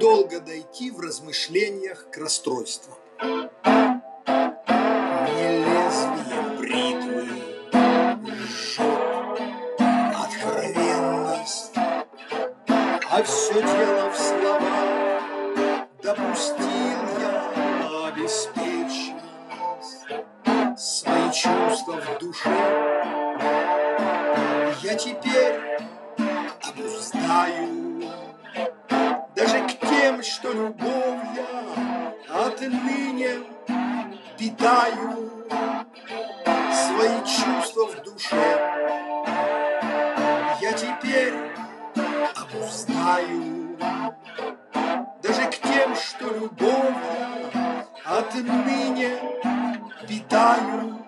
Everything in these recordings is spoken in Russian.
недолго дойти в размышлениях к расстройству. Не лезвие бритвы жжет откровенность, а все дело в словах. Допустил я беспечность, свои чувства в душе я теперь обуздаю. Даже к тем, что любовь я отныне питаю, свои чувства в душе я теперь обуздаю. Даже к тем, что любовь я отныне питаю.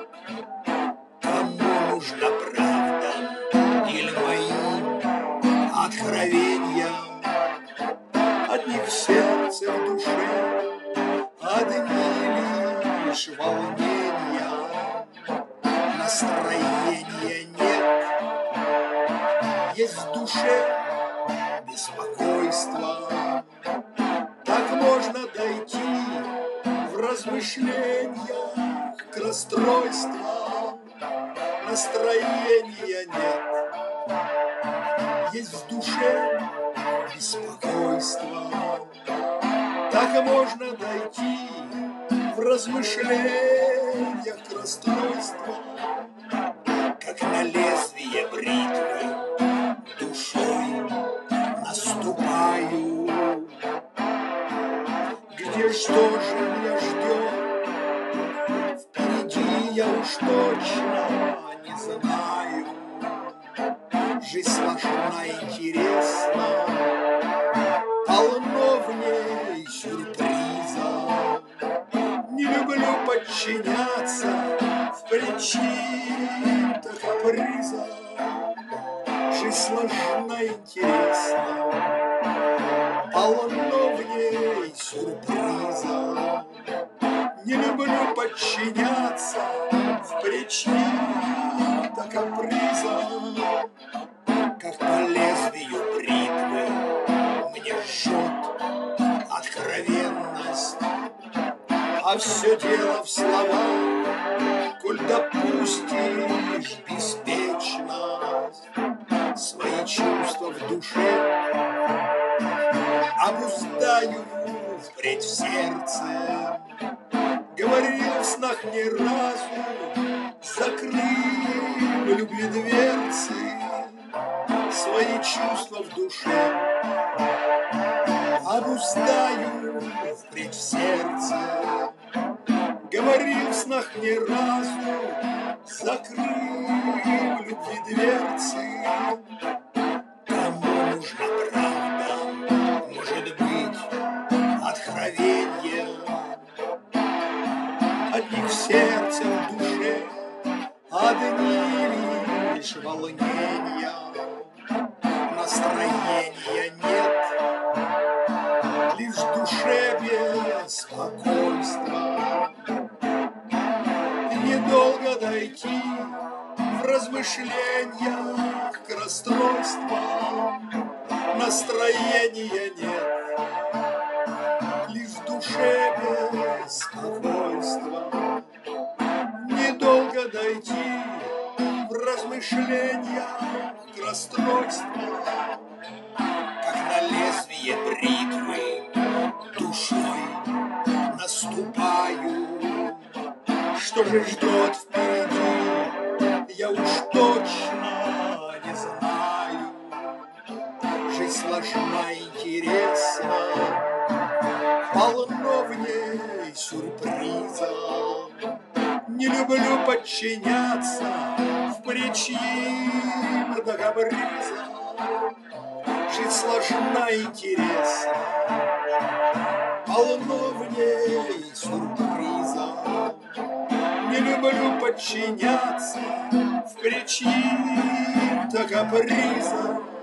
Кому нужна правда или моим откровения? От них в сердце, в душе одни лишь волнения. Настроения нет, есть в душе беспокойство. Так можно дойти в размышлениях к расстройству. Настроения нет, есть в душе беспокойство. Так можно дойти в размышлениях к расстройству. Как на лезвие бритвы душой наступаю. Где что же меня ждет? Впереди я уж точно не знаю. Жизнь сложна, интересна, полно в ней сюрпризов. Не люблю подчиняться в причинах капризов. Жизнь сложна, интересна, полно в ней сюрпризов. Не люблю подчиняться в причинах капризов. Как по лезвию бритвы мне жжет откровенность, а все дело в словах. Коль допустишь беспечность, свои чувства в душе обуздаю впредь в сердце. Говорил в снах не разу, закрыв любви дверцы. Свои чувства в душе обуздаю впредь в сердце. Говорил в снах не разу, закрыв любви дверцы. Кому нужна правда, может быть, откровенье? От них в сердце, в душе одни лишь волнения. Настроения нет, лишь в душе беспокойство. Недолго дойти в размышлениях к расстройству. Настроения нет, лишь в душе беспокойство. Недолго дойти в размышлениях к расстройству. Как на лезвие бритвы душой наступаю. Что же ждет впереди, я уж точно не знаю. Жизнь сложна, интересна, полно в ней сюрпризов. Не люблю подчиняться в причинах капризов. Жизнь сложна, интересна, полно в ней сюрпризов. Не люблю подчиняться в причинах капризов.